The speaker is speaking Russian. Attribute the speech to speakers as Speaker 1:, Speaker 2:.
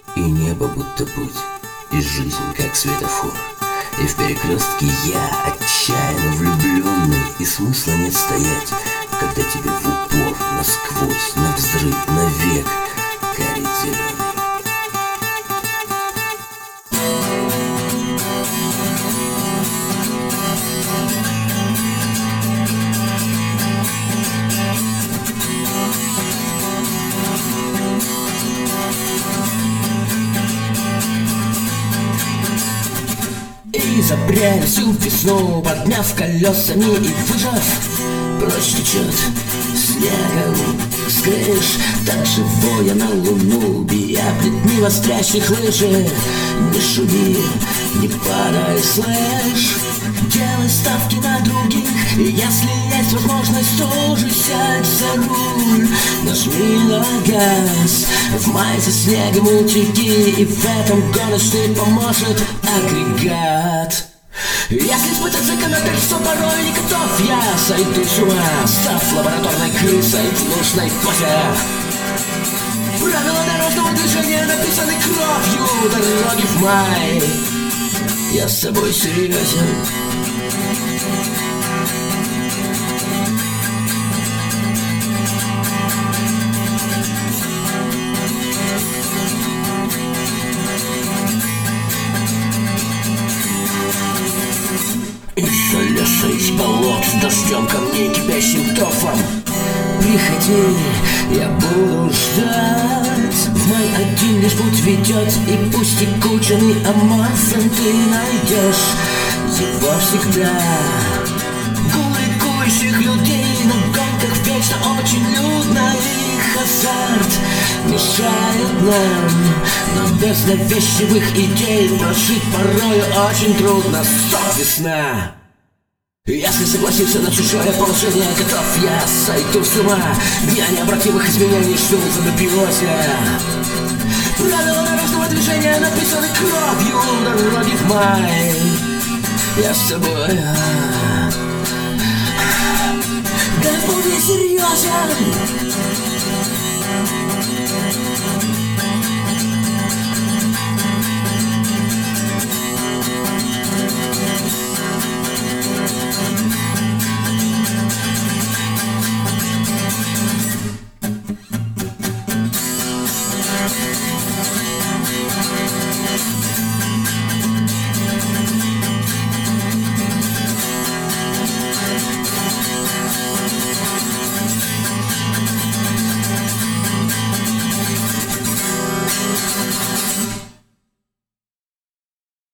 Speaker 1: И небо будто путь, и жизнь как светофор. И в перекрестке я отчаянно влюбленный, и смысла нет стоять, когда тебе в упор, насквозь, навзрыв, навек горит зеленый.
Speaker 2: И запряли всю весну, подняв колесами и выжав, прочь течет снегом с крыш. Так живу я на луну, бия плетни вострящих лыжи. Не шуми, не падай, слышь, делай ставки на других, и если есть возможность, тоже сядь за руль. Нажми на газ, в мае за снегом утеки, и в этом гоночный поможет агрегат. Если испытать законодательство, порой не готов я, сойду с ума, став лабораторной крысой в нужной позе. Правила дорожного движения написаны кровью, дороги в май. Я с собой серьезен. Из-за леса, из болот, с дождем, камней, кипящим торфом. Приходи, я буду ждать. В май один лишь путь ведет, и пусть текучий амазон ты найдешь его всегда. Гул ликующих людей на гонках вечно очень людно. Их азарт мешает нам, но без навязчивых идей прожить порою очень трудно. Стоп, весна! Если согласился на чужое положение, готов я, сойду с ума. Дня необратимых изменений жду в анабиозе. Правила дорожного движения написаны кровью, дороги в май. Я с тобой, да вполне серьезен.